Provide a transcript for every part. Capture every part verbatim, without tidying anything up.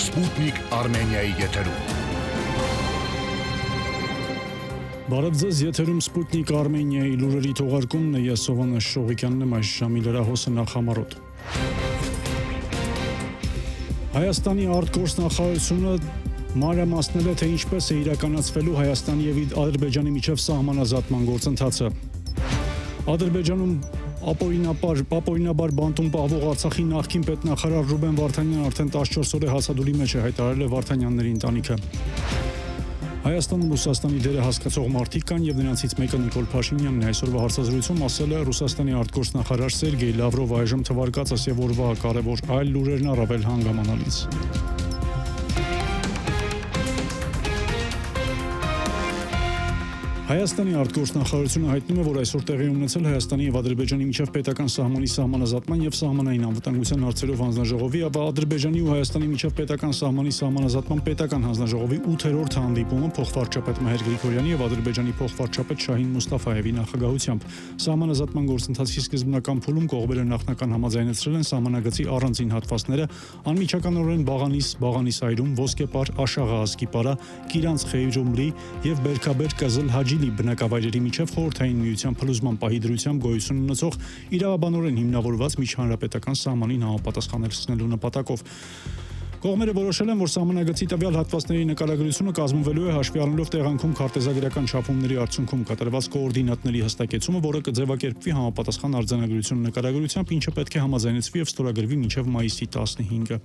Sputnik Armeniայի եթերում։ Բարև ձեզ, եթերում Sputnik Armeniայի լուրերի թողարկումն է, ես Սովան Շողիկյանն եմ, այս ժամի լրահոսը նախ համարոտ։ Հայաստանի արտգործնախարարությունը մանրամասնել է, թե ինչպես է իրականացվելու Հայաստանի եւ Ադրբեջանի միջև սահմանազատման գործընթացը։ Ադրբեջանում ապօրինաբար ապօրինաբար բանտում պահվող Արցախի նախկին պետնախարար Ռուբեն Վարդանյանն արդեն տասնչորս օր է հացադուլի մեջ է, հայտարարել է Վարդանյանների ընտանիքը։ Հայաստանում Ռուսաստանի դերը հասկացող մարդիկ կան եւ նրանցից մեկը Նիկոլ Փաշինյանն է, այսօրվա հարցազրույցում ասել է Ռուսաստանի արտգործնախարար Սերգեյ Լավրովը, այժմ թվարկածս եւ օրվա կարևոր այլ լուրերն առավել հանգամանալից։ Հայաստանի արտգործնախարարությունը հայտնում է, որ այսօր տեղի ունեցել Հայաստանի եւ Ադրբեջանի միջև պետական սահմանի սահմանազատման եւ սահմանային անվտանգության հարցերով հանձնաժողովի եւ Ադրբեջանի ու Հայաստանի միջև պետական սահմանի սահմանազատման պետական հանձնաժողովի ութերորդ հանդիպումը փոխվարչապետ Մհեր Գրիգորյանի եւ Ադրբեջանի փոխվարչապետ Շահին Մուստաֆայևի նախագահությամբ։ Սահմանազատման գործընթացի սկզբնական փուլում կողմերը նախնական համաձայնեցրել են սահմանագծի առանձին հատվածները անմիջականորեն Բաղանիս, Բաղանիսայրում, Ոսկեպար, Աշաղազգի պարա, Կիրանց Խեյրումլի եւ Բերքաբեր Կզլ Հաջի բնակավայրերի միջև խորհրդային միության փլուզման պահի դրությամբ գոյություն ունեցող իրավաբանորեն հիմնավորված միջհանրապետական սահմանին համապատասխանեցնելու նպատակով։ Կողմերը որոշել են, որ սահմանագծի տվյալ հատվածների նկարագրությունը կազմվելու է հաշվի առնելով տեղանքում քարտեզագրական չափումների արդյունքում կատարված կոորդինատների հստակեցումը, որը կձևակերպվի համապատասխան արձանագրություն նկարագրությամբ, ինչը պետք է համաձայնեցվի եւ ստորագրվի մինչեւ մայիսի տասնհինգը։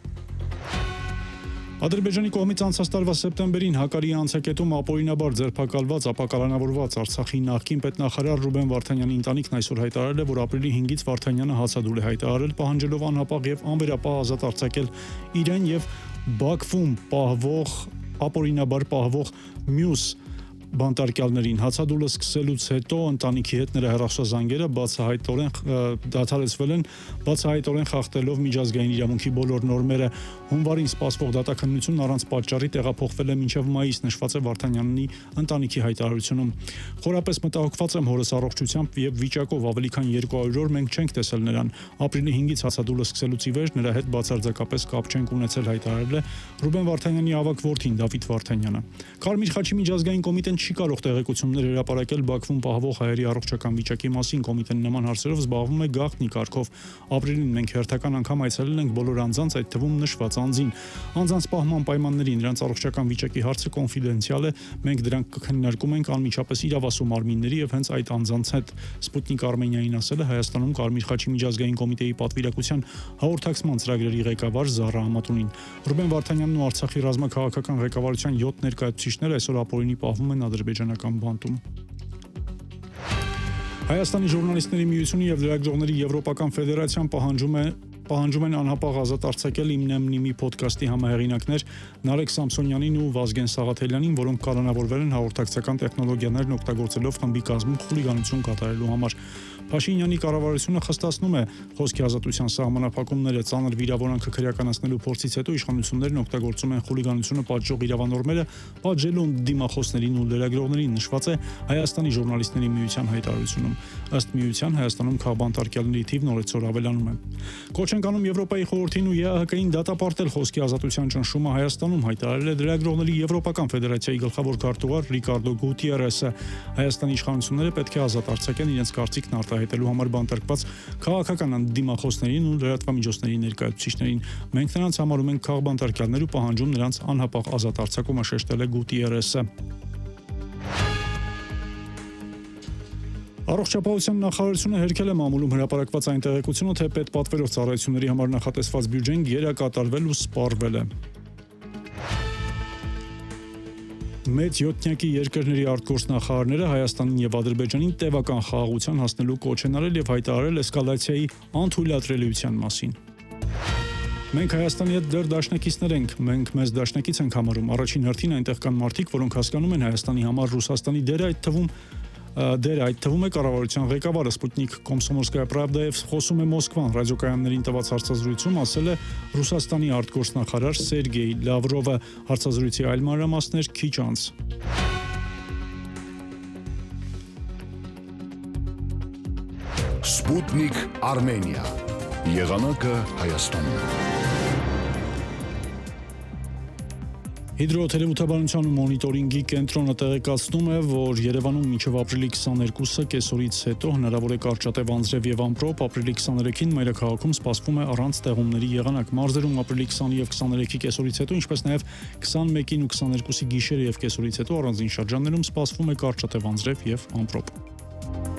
Ադրբեջանի կողմից անցած տարվա սեպտեմբերին Հակարի անցակետում ապօրինաբար ձերբակալված ապակալանավորված Արցախի նախկին պետնախարար Ռուբեն Վարդանյանի ընտանիքն այսօր հայտարարել է, որ ապրիլի հինգից Վարդանյանը հացադուլ է հայտարարել, պահանջելով անհապաղ եւ անվերապահ ազատ արձակել իրեն եւ Բաքվում պահվող ապօրինաբար պահվող մյուս բանտարկյալներին։ Հացադուլը սկսելուց հետո ընտանիքի հետ նրա հեռախոսազանգերը բացահայտորեն դադարեցվել են, բացահայտորեն խախտելով միջազգային իրավունքի բոլոր նորմերը։ Հունվարին սպասվող դատաքննությունն առանց պատճառի տեղափոխվել է մինչև մայիս, նշված է Վարդանյանի ընտանիքի հայտարարությունում։ Խորապես մտահոգված եմ հորս առողջությամբ եւ վիճակով, ավելի քան երկու հարյուր օր մենք չենք տեսել նրան։ Ապրիլի հինգից հացադուլը սկսելուց ի վեր նրա հետ բացարձակապես կապ չենք ունեցել, հայտարարել է Ռուբեն Վարդանյանի ավագ որդին Դավիթ Վարդանյանը։ Կարմիր խաչի միջազգային կոմիտեն չի կարող տեղեկություններ հրապարակել Բաքվում պահվող հայերի առողջական վիճակի մասին։ Կոմիտեն նման հարցերով զբաղվում է գաղտնի կարգով։ Ապրիլին մենք հերթական անգամ այցելել ենք բոլոր անձանց, այդ թվում նշված անձին։ Անձանց պահման պայմանների, նրանց առողջական վիճակի հարցը կոնֆիդենցիալ է, մենք դրանք կքննարկում ենք անմիջապես իրավասու մարմինների եւ հենց այդ անձանց հետ։ Sputnik Armeniaին ասել է Հայաստանում Կարմիր խաչի միջազգային կոմիտեի պատվիրակության հաղորդակցման ծրագրերի ղեկավար Զառա Համատունին։ Ռուբեն Վարդանյանն ու Արցախի ռազմաքաղաքական ղեկավարության յոթ ներկայացուցիչները այսօր ապօրինի պահվում են ադրբեջանական բանտում։ Հայաստանի ժուրնալիստների միությունը եւ լրագրողների եվրոպական ֆեդերացիան պահանջում է պահանջում են անհապաղ ազատ արձակել Իմ Նեմնիմի ոդքասթի համահեղինակներ Նարեկ Սամսոնյանին ու Վազգեն Սաղաթելյանին, որոնք կալանավորվել են հաղորդակցական տեխնոլոգիաներն օգտագործելով խմբի կազմում խուլիգանություն կատարելու համար։ Փաշինյանի կառավարությունը խստացնում է խոսքի ազատության սահմանափակումները, ծանր վիրավորանքը քրեականացնելու փորձից հետո իշխանություններն օգտագործում են խուլիգանությունը պատժող իրավանորմերը, պատժելու դիմախոսներին ու լրագրողներին, նշված է Հայաստանի ժուրնալիստների միության հայտարարությունում։ Ըստ միության Հայաստանում քաղբանտարկյալների թիվն օրեցօր ավելանում է։ Կոչ ենք անում Եվրոպայի խորհրդին ու ԵԱՀԿ-ին դատապարտել խոսքի ազատության ճնշումը Հայաստանում, հայտարարել է լրագրողների Եվրոպական ֆեդերացիայի գլխավոր քարտուղար Ռիկարդո Գուտիերեսը։ Հայաստանի իշխանությունները պետք է ազատ արձակեն իրենց կարծիքն արտահայտելու համար բանտարկված քաղաքական դիմախոսներին ու լրատվամիջոցների ներկայացուցիչներին։ Մենք նրանց համարում ենք քաղբանտարկյալներ ու պահանջում նրանց անհապաղ ազատ արձակումը, շեշտել է Գուտիերեսը։ Առողջապահության նախարարությունը հերքել է մամուլում հրապարակված այն տեղեկությունը, թե պետպատվերով ծառայությունների համար նախատեսված բյուջեն գերակատարվել ու սպառվել է։ Մեծ յոթնյակի երկրների արտգործնախարարները Հայաստանին եւ Ադրբեջանին տևական խաղաղության հասնելու կոչ են արել եւ հայտարարել էսկալացիայի անթույլատրելիության մասին։ Մենք Հայաստանի հետ դեռ դաշնակիցներ ենք, մենք մեզ դաշնակից ենք համարում։ Առաջին հերթին այնտեղ կան մարդիկ, որոնք հասկանում են Հայաստանի համար Ռուսաստանի դերը, այդ թվում դեր այդ թվում է կառավարության ղեկավարը։ Sputnik Komsomolskaya Pravda-ով խոսում է Մոսկվան, ռադիոկայաններին տված հարցազրույցում ասել է Ռուսաստանի արտգործնախարար Սերգեյ Լավրովը։ Հարցազրույցի այլ մանրամասներ քիչ անց։ Sputnik Armenia. Եղանակը Հայաստանում։ Հիդրոթերապևտաբանության ու մոնիտորինգի կենտրոնը տեղեկացնում է, որ Երևանում մինչև ապրիլի քսաներկուսը կեսօրից հետո հնարավոր է կարճատև անձրև եւ ամպրոպ, ապրիլի քսաներեքին մայրաքաղաքում սպասվում է առանց տեղումների եղանակ։ Մարզերում ապրիլի քսանի եւ քսաներեքի կեսօրից հետո, ինչպես նաեւ քսանմեկին ու քսաներկուսի գիշերը եւ կեսօրից հետո առանձին շրջաններում սպասվում է կարճատև անձրև եւ ամպրոպ։